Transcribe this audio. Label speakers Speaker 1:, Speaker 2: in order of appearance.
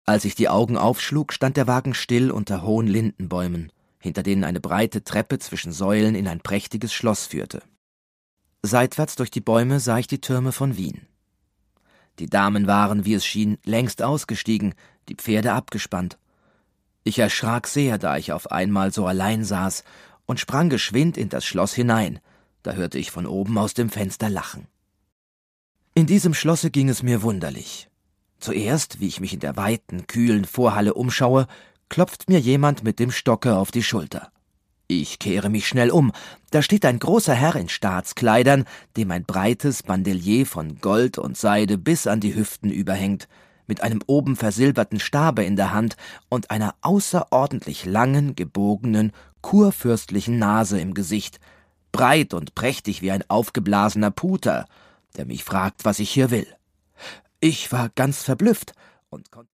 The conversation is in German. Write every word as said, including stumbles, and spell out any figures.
Speaker 1: Als ich die Augen aufschlug, stand der Wagen still unter hohen Lindenbäumen, hinter denen eine breite Treppe zwischen Säulen in ein prächtiges Schloss führte. Seitwärts durch die Bäume sah ich die Türme von Wien. Die Damen waren, wie es schien, längst ausgestiegen, die Pferde abgespannt. Ich erschrak sehr, da ich auf einmal so allein saß, und sprang geschwind in das Schloss hinein. Da hörte ich von oben aus dem Fenster lachen. In diesem Schlosse ging es mir wunderlich. Zuerst, wie ich mich in der weiten, kühlen Vorhalle umschaue, klopft mir jemand mit dem Stocke auf die Schulter. Ich kehre mich schnell um. Da steht ein großer Herr in Staatskleidern, dem ein breites Bandelier von Gold und Seide bis an die Hüften überhängt, mit einem oben versilberten Stabe in der Hand und einer außerordentlich langen, gebogenen, kurfürstlichen Nase im Gesicht, breit und prächtig wie ein aufgeblasener Puter, der mich fragt, was ich hier will. Ich war ganz verblüfft und konnte